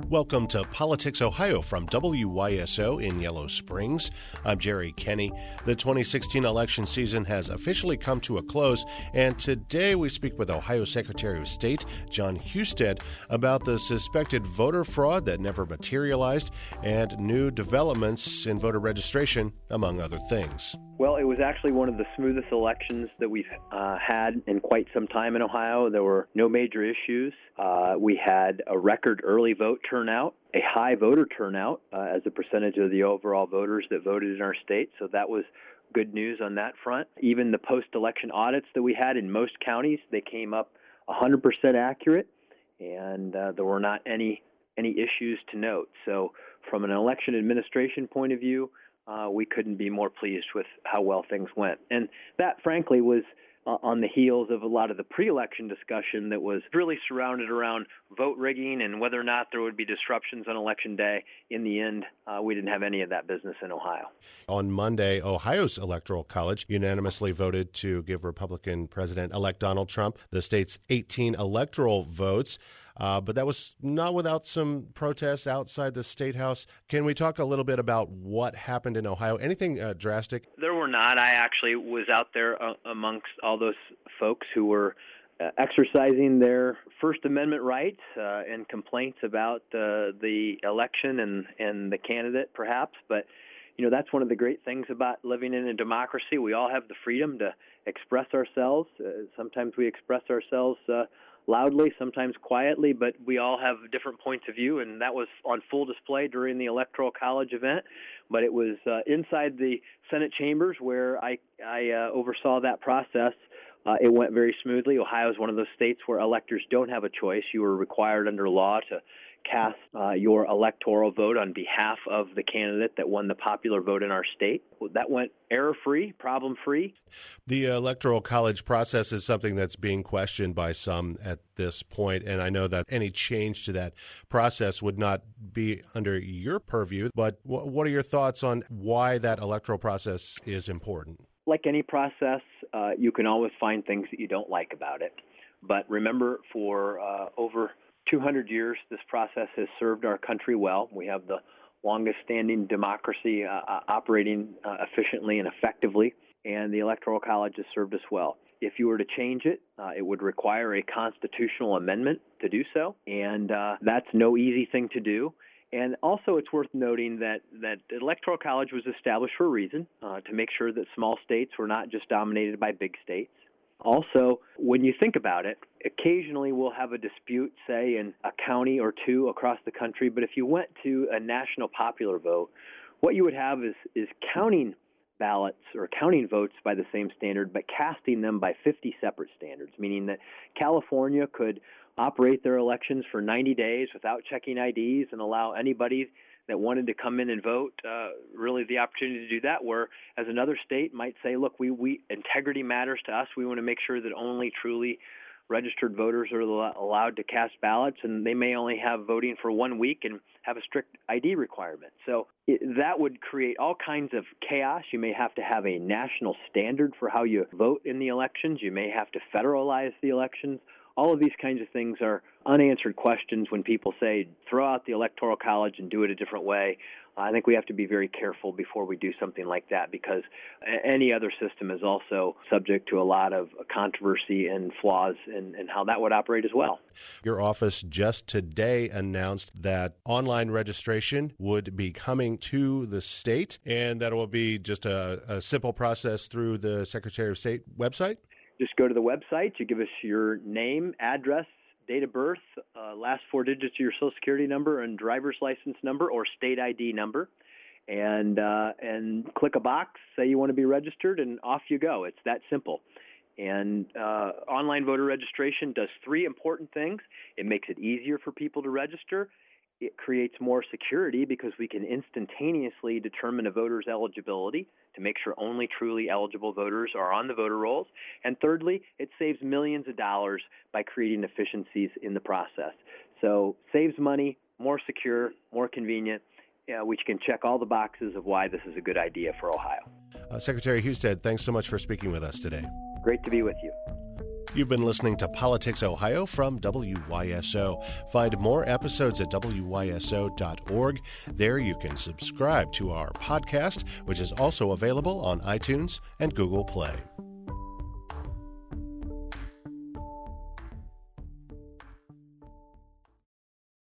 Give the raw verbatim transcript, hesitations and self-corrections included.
Welcome to Politics Ohio from W Y S O in Yellow Springs. I'm Jerry Kenny. The twenty sixteen election season has officially come to a close, and today we speak with Ohio Secretary of State Jon Husted about the suspected voter fraud that never materialized and new developments in voter registration, among other things. Well, it was actually one of the smoothest elections that we've uh, had in quite some time in Ohio. There were no major issues. Uh, we had a record early vote turnout, a high voter turnout uh, as a percentage of the overall voters that voted in our state. So that was good news on that front. Even the post-election audits that we had in most counties, they came up one hundred percent accurate, and uh, there were not any any issues to note. So from an election administration point of view, Uh, we couldn't be more pleased with how well things went. And that, frankly, was uh, on the heels of a lot of the pre-election discussion that was really surrounded around vote rigging and whether or not there would be disruptions on Election Day. In the end, uh, we didn't have any of that business in Ohio. On Monday, Ohio's Electoral College unanimously voted to give Republican President-elect Donald Trump the state's eighteen electoral votes. Uh, but that was not without some protests outside the State House. Can we talk a little bit about what happened in Ohio? Anything uh, drastic? There were not. I actually was out there uh, amongst all those folks who were uh, exercising their First Amendment rights uh, and complaints about uh, the election and, and the candidate, perhaps. But, you know, that's one of the great things about living in a democracy. We all have the freedom to express ourselves. Uh, sometimes we express ourselves uh, loudly, sometimes quietly, but we all have different points of view, and that was on full display during the Electoral College event. But it was uh, inside the Senate chambers where I, I uh, oversaw that process. Uh, it went very smoothly. Ohio is one of those states where electors don't have a choice. You are required under law to cast uh, your electoral vote on behalf of the candidate that won the popular vote in our state. That went error-free, problem-free. The Electoral College process is something that's being questioned by some at this point, and I know that any change to that process would not be under your purview, but w- what are your thoughts on why that electoral process is important? Like any process, uh, you can always find things that you don't like about it. But remember, for uh, over two hundred years, this process has served our country well. We have the longest-standing democracy uh, operating uh, efficiently and effectively, and the Electoral College has served us well. If you were to change it, uh, it would require a constitutional amendment to do so, and uh, that's no easy thing to do. And also, it's worth noting that, that the Electoral College was established for a reason, uh, to make sure that small states were not just dominated by big states. Also, when you think about it, occasionally we'll have a dispute, say, in a county or two across the country, but if you went to a national popular vote, what you would have is, is counting ballots or counting votes by the same standard, but casting them by fifty separate standards, meaning that California could operate their elections for ninety days without checking I Ds and allow anybody that wanted to come in and vote, uh, really the opportunity to do that, where as another state might say, look, we, we integrity matters to us. We want to make sure that only truly registered voters are allowed to cast ballots, and they may only have voting for one week and have a strict I D requirement. So it, that would create all kinds of chaos. You may have to have a national standard for how you vote in the elections. You may have to federalize the elections. All of these kinds of things are unanswered questions when people say, throw out the Electoral College and do it a different way. I think we have to be very careful before we do something like that, because any other system is also subject to a lot of controversy and flaws in, in how that would operate as well. Your office just today announced that online registration would be coming to the state, and that it will be just a, a simple process through the Secretary of State website? Just go to the website, you give us your name, address, date of birth, uh, last four digits of your Social Security number and driver's license number or state I D number, and uh, and click a box, say you want to be registered, and off you go. It's that simple. And uh, online voter registration does three important things. It makes it easier for people to register. It creates more security because we can instantaneously determine a voter's eligibility to make sure only truly eligible voters are on the voter rolls. And thirdly, it saves millions of dollars by creating efficiencies in the process. So saves money, more secure, more convenient, uh, which can check all the boxes of why this is a good idea for Ohio. Uh, Secretary Husted, thanks so much for speaking with us today. Great to be with you. You've been listening to Politics Ohio from W Y S O. Find more episodes at W Y S O dot org. There you can subscribe to our podcast, which is also available on iTunes and Google Play.